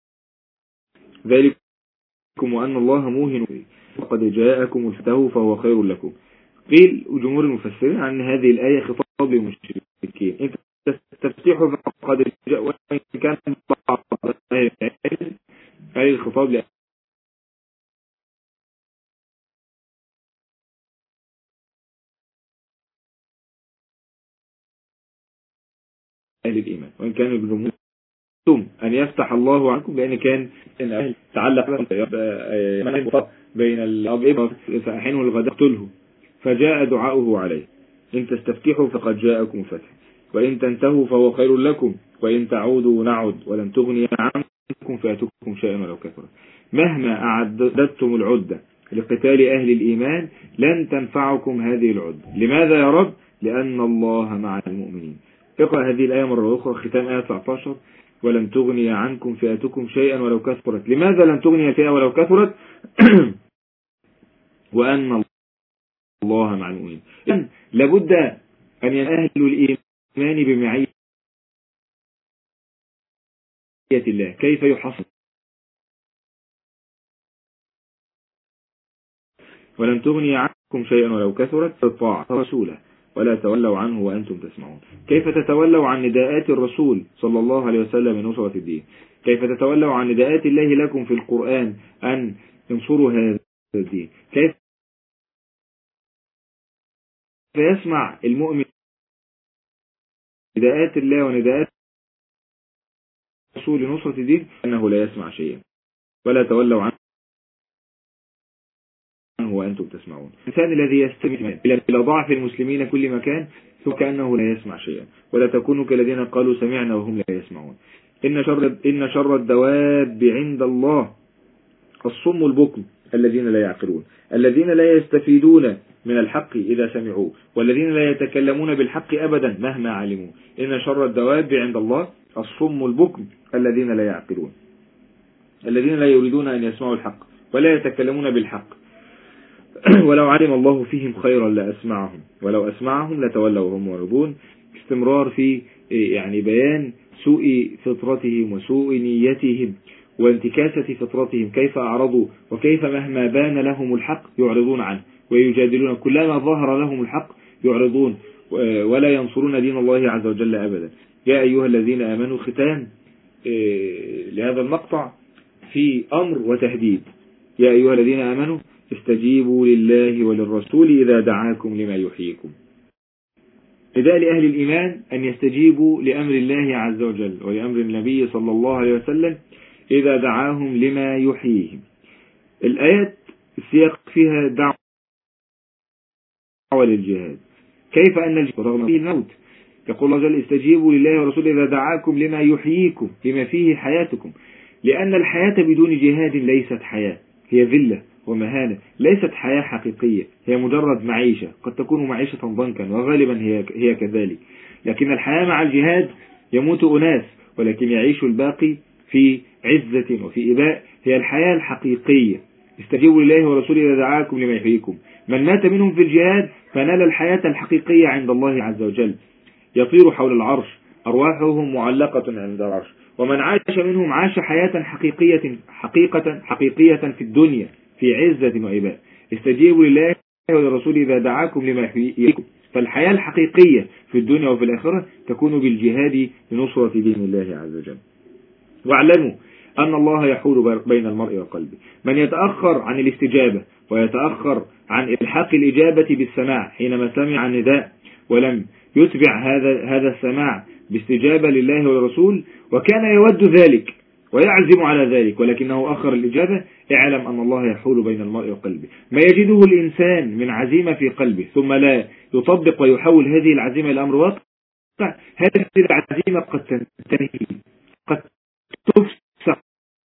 ذلكم وأن الله موهن وقد جاءكم الفتح فهو خير لكم. قيل وجمهور المفسرين عن هذه الآية خطاب للمشركين: انت تستفتحوا فقد جاء، وإن كان بعض أهل العلم أي الخطاب لأهل الإيمان، وإن كان الجمهور أن يفتح الله عنكم، لأن كان أهل تعلق بين الأب فأحينه الغداء اقتله، فجاء دعاؤه عليه: إن تستفتحوا فقد جاءكم فتح وإن تنتهوا فهو خير لكم وإن تعودوا نعد ولن تغني عنكم فأتكم شيئا ولو كثرت. مهما أعددتم العدة لقتال أهل الإيمان لن تنفعكم هذه العدة. لماذا يا رب؟ لأن الله مع المؤمنين. اقرأ هذه الآية مرة أخرى، ختام آية تسعة عشر: ولن تغني عنكم فئتكم شيئا ولو كثرت. لماذا لن تغني الفئة ولو كثرت؟ وأن الله مع المؤمنين. إذن لابد أن يأهل الإيمان بمعية الله. كيف يحصل؟ ولن تغني عنكم شيئا ولو كثرت الطاعة رسوله ولا تولوا عنه وأنتم تسمعون. كيف تتولوا عن نداءات الرسول صلى الله عليه وسلم من نصرة الدين؟ كيف تتولوا عن نداءات الله لكم في القرآن أن ينصروا هذا الدين؟ كيف يسمع المؤمن نداءات الله ونداءات الرسول لنصرة الدين أنه لا يسمع شيئا؟ ولا تولوا عنه وأنتم تسمعون. الإنسان الذي يستمع إلى ضعف المسلمين كل مكان ثم كأنه لا يسمع شيئا. ولا تكونوا كالذين قالوا سمعنا وهم لا يسمعون. إن شر إن شر الدواب عند الله الصم البكم الذين لا يعقلون، الذين لا يستفيدون من الحق إذا سمعوا، والذين لا يتكلمون بالحق أبدا مهما علموا. إن شر الدواب عند الله الصم البكم الذين لا يعقلون، الذين لا يريدون أن يسمعوا الحق ولا يتكلمون بالحق. ولو علم الله فيهم خيرا لأسمعهم ولو أسمعهم لتولوا وهم معرضون. استمرار في يعني بيان سوء فطرتهم وسوء نيتهم وانتكاسة فطرتهم، كيف أعرضوا وكيف مهما بان لهم الحق يعرضون عنه ويجادلون، كلما ظهر لهم الحق يعرضون ولا ينصرون دين الله عز وجل أبدا. يا أيها الذين آمنوا، ختام لهذا المقطع في أمر وتهديد: يا أيها الذين آمنوا استجيبوا لله وللرسول إذا دعاكم لما يحييكم. نداء لأهل الإيمان أن يستجيبوا لأمر الله عز وجل ولأمر النبي صلى الله عليه وسلم إذا دعاهم لما يحييهم. الآيات السياق فيها دعوة للجهاد. كيف أن الجهاد رغم فيه الموت؟ يقول الله جل استجيبوا لله ورسوله إذا دعاكم لما يحييكم لما فيه حياتكم، لأن الحياة بدون جهاد ليست حياة، هي ذلة ومهانة، ليست حياة حقيقية، هي مجرد معيشة، قد تكون معيشة ضنكا وغالبا هي هي كذلك. لكن الحياة مع الجهاد يموت أناس ولكن يعيش الباقي في عزة وفي إباء، هي الحياة الحقيقية. استجيبوا لله ورسوله إذا دعاكم لما يحييكم. من مات منهم في الجهاد فنال الحياة الحقيقية عند الله عز وجل، يطير حول العرش، أرواحهم معلقة عند العرش. ومن عاش منهم عاش حياة حقيقية حقيقة حقيقية في الدنيا في عزة وإباء. استجيبوا لله ورسوله إذا دعاكم لما يحييكم. فالحياة الحقيقية في الدنيا وفي الآخرة تكون بالجهاد لنصرة دين الله عز وجل. واعلموا أن الله يحول بين المرء وقلبه. من يتأخر عن الاستجابة ويتأخر عن إلحاق الإجابة بالسماع حينما سمع النداء ولم يتبع هذا هذا السماع باستجابة لله والرسول وكان يود ذلك ويعزم على ذلك ولكنه أخر الإجابة، اعلم أن الله يحول بين المرء وقلبه. ما يجده الإنسان من عزيمة في قلبه ثم لا يطبق ويحول هذه العزيمة إلى أمر واقع، هذه العزيمة قد تنتهي، قد تفسخ،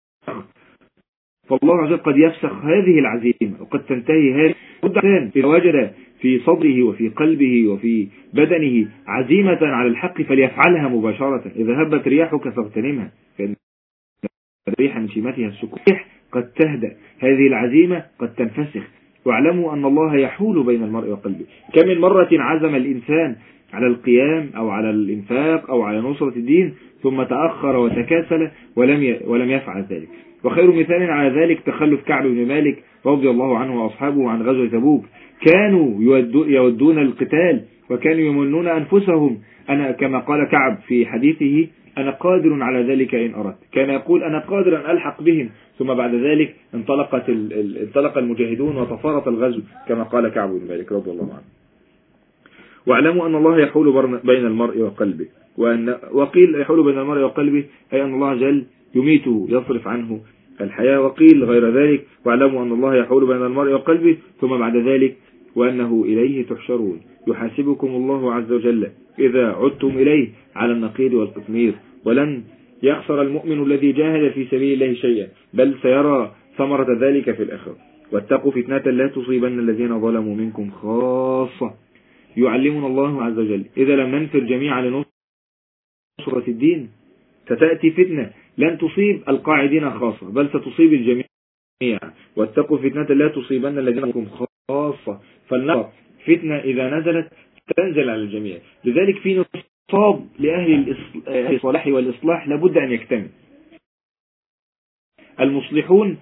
فالله عز وجل قد يفسخ هذه العزيمة وقد تنتهي هذه الإنسان إذا وجد في صدره وفي قلبه وفي بدنه عزيمة على الحق فليفعلها مباشرة. إذا هبت رياحك فاغتنمها، فإن الريح من شيمتها السكون قد تهدأ، هذه العزيمة قد تنفسخ. واعلموا أن الله يحول بين المرء وقلبه. كم من مرة عزم الإنسان على القيام أو على الإنفاق أو على نصرة الدين ثم تأخر وتكاسل ولم ولم يفعل ذلك. وخير مثال على ذلك تخلف كعب بن مالك رضي الله عنه وأصحابه عن غزوة تبوك. كانوا يودون القتال وكانوا يمنون أنفسهم، أنا كما قال كعب في حديثه أنا قادر على ذلك إن أردت. كان يقول أنا قادر أن ألحق بهم، ثم بعد ذلك انطلقت انطلق المجاهدون وتفارط الغزو كما قال كعب بن مالك رضي الله عنه. واعلموا أن الله يحول بين المرء وقلبه، وأن وقيل يحول بين المرء وقلبه أي أن الله جل يميته يصرف عنه الحياة، وقيل غير ذلك. واعلموا أن الله يحول بين المرء وقلبه ثم بعد ذلك وأنه إليه تحشرون، يحاسبكم الله عز وجل إذا عدتم إليه على النقيض والقطمير، ولن يخسر المؤمن الذي جاهد في سبيل الله شيئا بل سيرى ثمرة ذلك في الآخرة. واتقوا فتنة لا تصيبن الذين ظلموا منكم خاصة. يعلمنا الله عز وجل إذا لم ننفر جميعا لنصرة الدين ستأتي فتنة لن تصيب القاعدين خاصة بل ستصيب الجميع. واتقوا فتنة لا تصيبن الذين منكم خاصة، فالنار فتنة إذا نزلت تنزل على الجميع. لذلك في نصاب لأهل الصلاح والإصلاح لابد أن يكتمل. المصلحون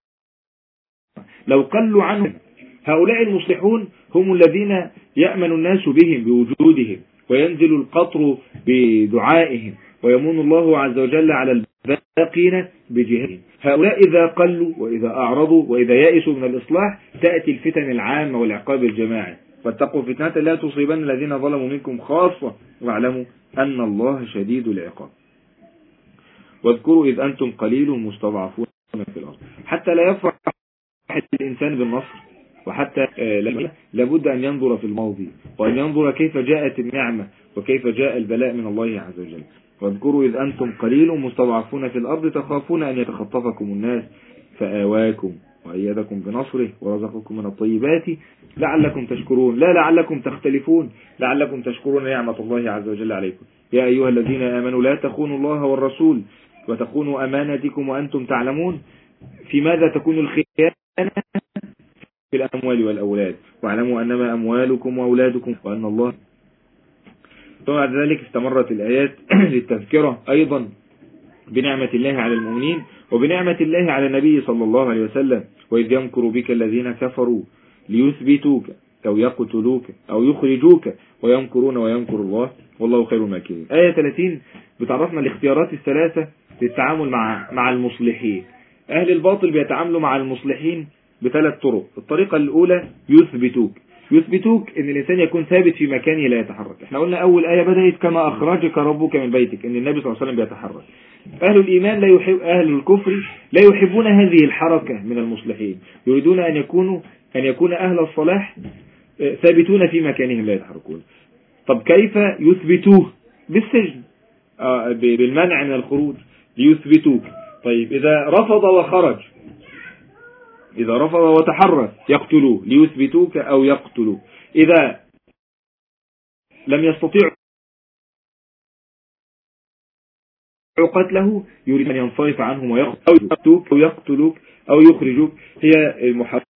لو قلوا عنهم، هؤلاء المصلحون هم الذين يأمن الناس بهم بوجودهم وينزل القطر بدعائهم ويمون الله عز وجل على الباقين بجهادهم. هؤلاء إذا قلوا وإذا أعرضوا وإذا يأسوا من الإصلاح تأتي الفتن العامة والعقاب الجماعي. واتقوا فتنة لا تصيبن الذين ظلموا منكم خاصة واعلموا أن الله شديد العقاب. واذكروا إذ أنتم قليل مستضعفون في الأرض. حتى لا يفرح الإنسان بالنصر وحتى لابد أن ينظر في الماضي وأن ينظر كيف جاءت النعمة وكيف جاء البلاء من الله عز وجل. واذكروا إذ أنتم قليل مستضعفون في الأرض تخافون أن يتخطفكم الناس فآواكم وأيدكم بنصره ورزقكم من الطيبات لعلكم تشكرون. لا لعلكم تختلفون، لعلكم تشكرون نعمة الله عز وجل عليكم. يا أيها الذين آمنوا لا تخونوا الله والرسول وتخونوا أماناتكم وأنتم تعلمون. في ماذا تكون الخيانة؟ في الأموال والأولاد. واعلموا أنما أموالكم وأولادكم وأن الله. بعد ذلك استمرت الآيات للتذكرة أيضا بنعمة الله على المؤمنين وبنعمة الله على النبي صلى الله عليه وسلم. وإذ يمكر بك الذين كفروا ليثبتوك أو يقتلوك أو يخرجوك ويمكرون ويمكر الله والله خير الماكرين. آية ثلاثين بتعرفنا الاختيارات الثلاثة للتعامل مع مع المصلحين. أهل الباطل بيتعاملوا مع المصلحين بثلاث طرق. الطريقة الأولى يثبتوك. يثبتوك ان الانسان يكون ثابت في مكانه لا يتحرك. احنا قلنا اول آية بدأت كما اخرجك ربك من بيتك، ان النبي صلى الله عليه وسلم بيتحرك. اهل الايمان لا يحب، اهل الكفر لا يحبون هذه الحركة من المصلحين، يريدون ان يكونوا ان يكون اهل الصلاح ثابتون في مكانهم لا يتحركون. طب كيف يثبتوه؟ بالسجن، آه بالمنع من الخروج ليثبتوك. طيب إذا رفض وخرج، إذا رفض وتحرك يقتلوه ليثبتوك أو يقتلوه. إذا لم يستطيع قتله يريد أن ينصرف عنهم ويقتلوك أو يقتلوك أو يخرجوك. هي المحرمات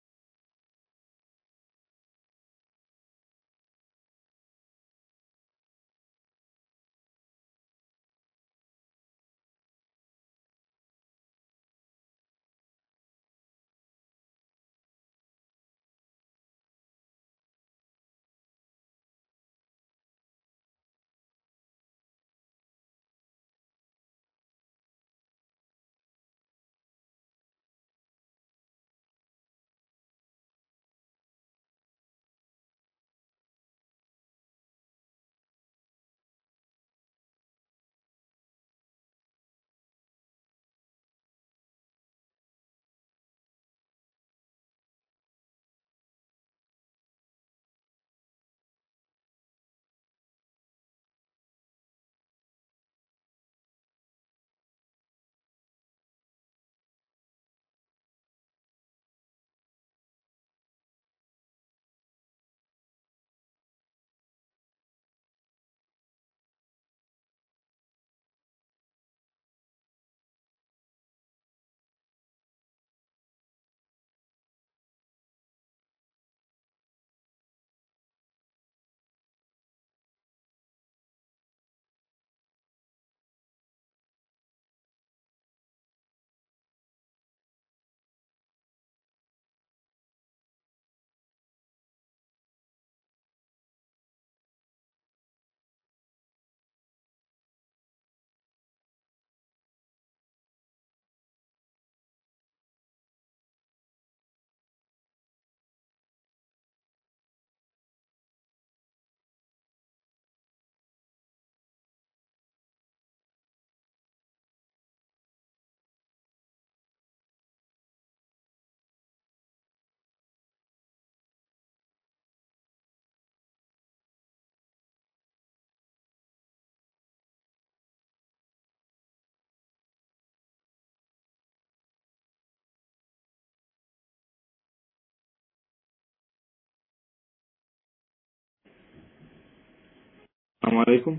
السلام عليكم.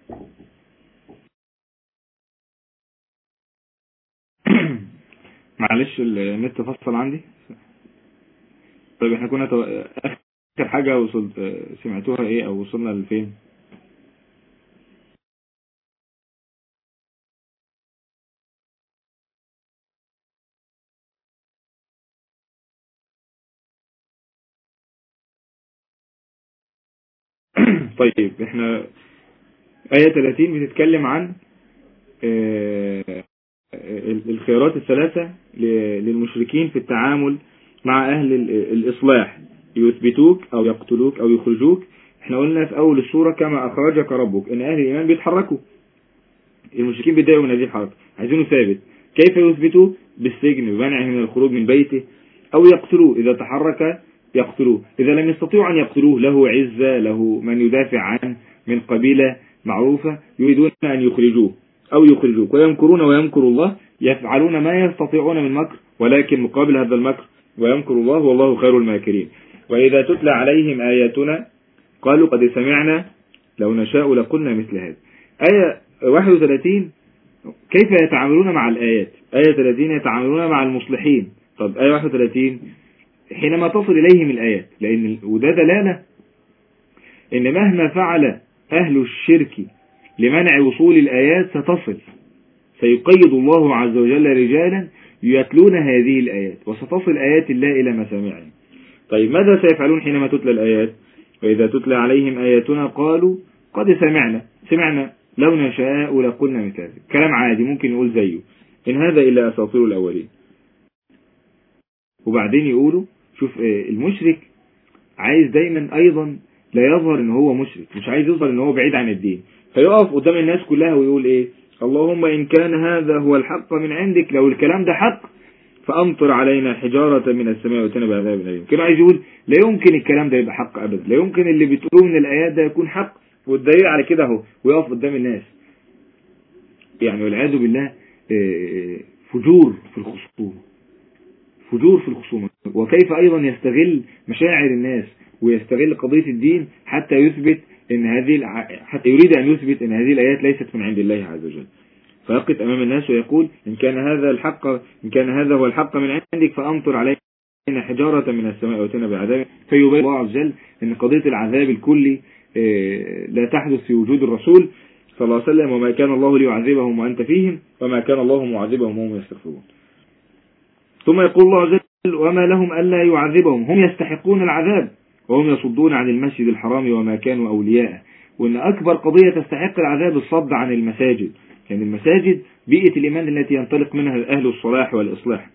معلش النت فصل عندي. طيب احنا كنا تو... اخر حاجة وصلت سمعتوها ايه او وصلنا لفين؟ طيب احنا آية ثلاثين بتتكلم عن الخيارات الثلاثة للمشركين في التعامل مع أهل الإصلاح، يثبتوك أو يقتلوك أو يخرجوك. احنا قلنا في أول السورة كما أخرجك ربك إن أهل الإيمان بيتحركوا، المشركين بيتضايقوا من هذه الحركة، عايزينه ثابت. كيف يثبتوه؟ بالسجن، بمنعه من الخروج من بيته، أو يقتلوه إذا تحرك يقتلوه. إذا لم يستطيعوا أن يقتلوه، له عزة، له من يدافع عنه من قبيلة معروفة، يريدون أن يخرجوه أو يخرجوك. ويمكرون ويمكر الله، يفعلون ما يستطيعون من مكر، ولكن مقابل هذا المكر ويمكر الله والله خير الماكرين. وإذا تتلى عليهم آياتنا قالوا قد سمعنا لو نشاء لقلنا مثل هذا. آية واحد وثلاثين كيف يتعاملون مع الآيات. آية ثلاثين يتعاملون مع المصلحين. طب آية واحد وثلاثين حينما تصل إليهم الآيات، لأن وده دلالة إن مهما فعل أهل الشرك لمنع وصول الآيات ستصل، سيقيد الله عز وجل رجالا يتلون هذه الآيات وستصل آيات الله إلى مسامعهم. طيب ماذا سيفعلون حينما تتلى الآيات؟ وإذا تتلى عليهم آياتنا قالوا قد سمعنا سمعنا لو نشاء لقلنا مثل هذا. كلام عادي ممكن نقول زيه، إن هذا إلا أساطير الأولين. وبعدين يقولوا شوف المشرك عايز دايما أيضا لا يظهر إن هو مشرك، مش عايز يظهر إن هو بعيد عن الدين، فيقف قدام الناس كلها ويقول إيه؟ اللهم إن كان هذا هو الحق من عندك، لو الكلام ده حق فأمطر علينا حجارة من السماء واتنا بعذاب أليم. كانوا عايز يقول لا يمكن الكلام ده يبقى حق أبدا، لا يمكن اللي بتقولوه من الآيات ده يكون حق، والدليل على كده اهو ويقف قدام الناس يعني، والعياذ بالله فجور في الخصوم، فجور في الخصومة. وكيف أيضا يستغل مشاعر الناس ويستغل قضية الدين حتى يثبت ان هذه حتى يريد أن يثبت ان هذه الآيات ليست من عند الله عز وجل، فيقف أمام الناس ويقول إن كان هذا الحق إن كان هذا هو الحق من عندك فأمطر علينا حجارة من السماء واتنا بعذاب. فيبين الله عز وجل ان قضية العذاب الكلي لا تحدث في وجود الرسول صلى الله عليه وسلم، وما كان الله ليعذبهم وأنت فيهم وما كان الله معذبهم وهم يستغفرون. ثم يقول الله عز وجل وما لهم ألا يعذبهم هم يستحقون العذاب وهم يصدون عن المسجد الحرام وما كانوا أولياءه. وأن أكبر قضية تستحق العذاب الصد عن المساجد، لأن يعني المساجد بيئة الإيمان التي ينطلق منها أهل الصلاح والإصلاح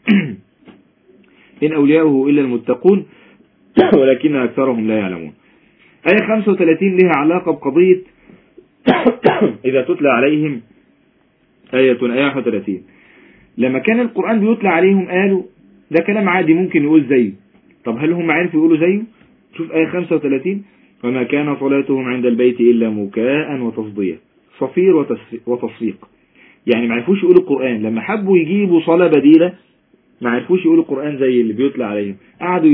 إن أولياؤه إلا المتقون ولكن أكثرهم لا يعلمون. آية خمسة وثلاثين لها علاقة بقضية إذا تتلى عليهم آية آية واحد وثلاثين لما كان القرآن بيتلى عليهم قالوا ده كلام عادي ممكن يقول زيه. طب هل هم عرفوا يقولوا زيه؟ شوف آية خمسة وثلاثين وما كان صلاتهم عند البيت إلا مكاء وتصدية، صفير وتصفيق. يعني ما عرفوش يقولوا القرآن، لما حبوا يجيبوا صلاة بديلة ما عرفوش يقولوا القرآن زي اللي بيتلى عليهم، قعدوا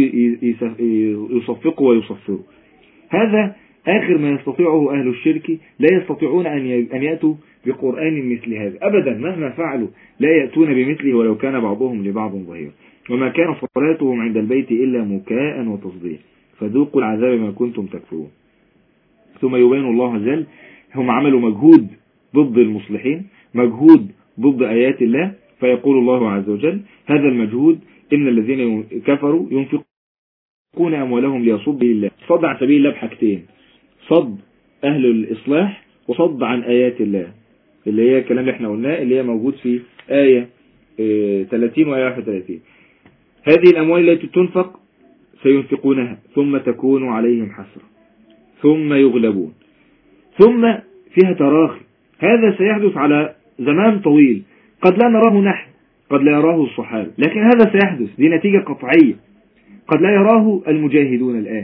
يصفقوا ويصفروا. هذا آخر ما يستطيعه أهل الشرك، لا يستطيعون أن يأتوا بقرآن مثل هذا أبدا، مهما فعلوا لا يأتون بمثله ولو كان بعضهم لبعض ظهير. وما كان صلاتهم عند البيت إلا مكاء وتصدية فذوقوا العذاب ما كنتم تكفرون. ثم يبين الله عز وجل هم عملوا مجهود ضد المصلحين، مجهود ضد آيات الله، فيقول الله عز وجل هذا المجهود إن الذين كفروا ينفقون أموالهم ليصدوا الله. صد عن سبيل الله بحاجتين، صد أهل الإصلاح وصد عن آيات الله، اللي هي الكلام اللي احنا قلناه اللي هي موجود في آية ثلاثين وآية واحد وثلاثين. هذه الأموال التي تنفق سينفقونها ثم تكون عليهم حسرة ثم يغلبون ثم فيها تراخي. هذا سيحدث على زمان طويل، قد لا نراه نحن، قد لا يراه الصحابة، لكن هذا سيحدث، دي نتيجة قطعية قد لا يراه المجاهدون الآن،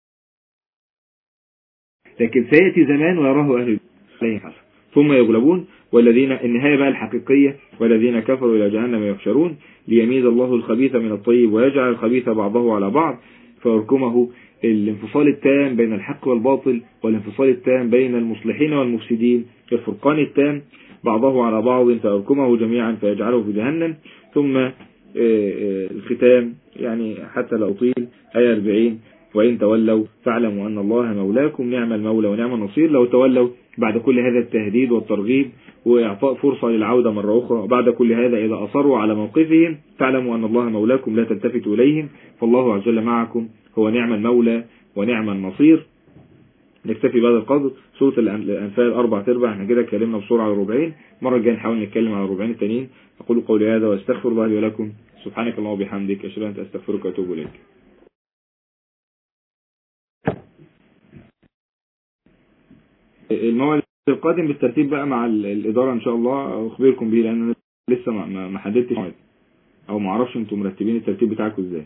لكن سيأتي زمان ويراه أهل عليه حسن ثم يغلبون. والذين النهاية بقى الحقيقية والذين كفروا إلى جهنم يحشرون ليميز الله الخبيث من الطيب ويجعل الخبيث بعضه على بعض فيركمه. الانفصال التام بين الحق والباطل والانفصال التام بين المصلحين والمفسدين، الفرقان التام بعضه على بعض فيركمه جميعا فيجعله في جهنم. ثم الختام يعني حتى لا أطيل آية أربعين وإن تولوا فاعلموا أن الله مولاكم نعم المولى ونعم النصير. لو تولوا بعد كل هذا التهديد والترغيب وإعطاء فرصة للعودة مرة أخرى، بعد كل هذا إذا أصروا على موقفهم فاعلموا أن الله مولاكم لا تلتفتوا إليهم فالله عز وجل معكم هو نعم المولى ونعم النصير. نكتفي بهذا القدر. سورة الأنفال أربع تربع، احنا كده اتكلمنا بسرعة على الربعين، مرة الجاية نحاول نتكلم على الربعين التانيين. أقول قولي هذا واستغفر الله لي ولكم، سبحانك اللهم وبحمدك أشهد أن لا إله إلا أنت أستغفرك وأتوب إليك. الموعد القادم بالترتيب بقى مع الإدارة إن شاء الله أخبركم به، لأن لسه ما ما حددتش موعد أو ما أعرفش أنتم مرتبين الترتيب بتاعكم إزاي.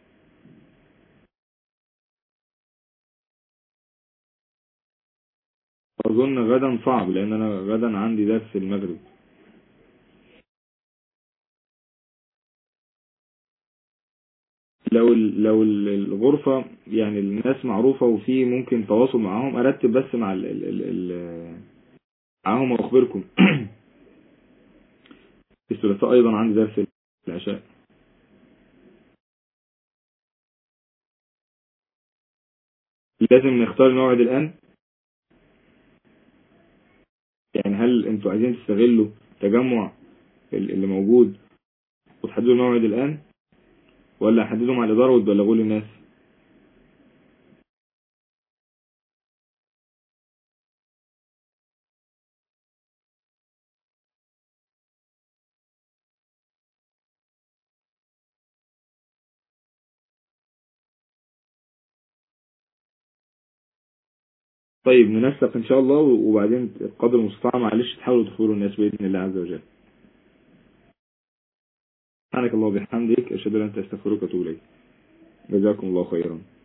أظن غدا صعب لأن أنا غدا عندي درس المغرب. لو لو الغرفة يعني الناس معروفة وفي ممكن تواصل معاهم أرتب بس مع ال ال ال معاهم وأخبركم. الثلاثاء أيضا عندي درس العشاء. لازم نختار الموعد الآن، يعني هل أنتوا عايزين تستغلوا تجمع اللي موجود وتحددوا الموعد الآن ولا حددوا مع الإدارة وتبلغوا للناس؟ طيب ننسق إن شاء الله، وبعدين قدر المستطاع معلش تحاولوا تدخلوا الناس بإذن الله عز وجل. سبحانك الله وبحمدك، أشهد أن لا إله إلا أنت، أستغفرك وأتوب إليك. جزاكم الله خيرا.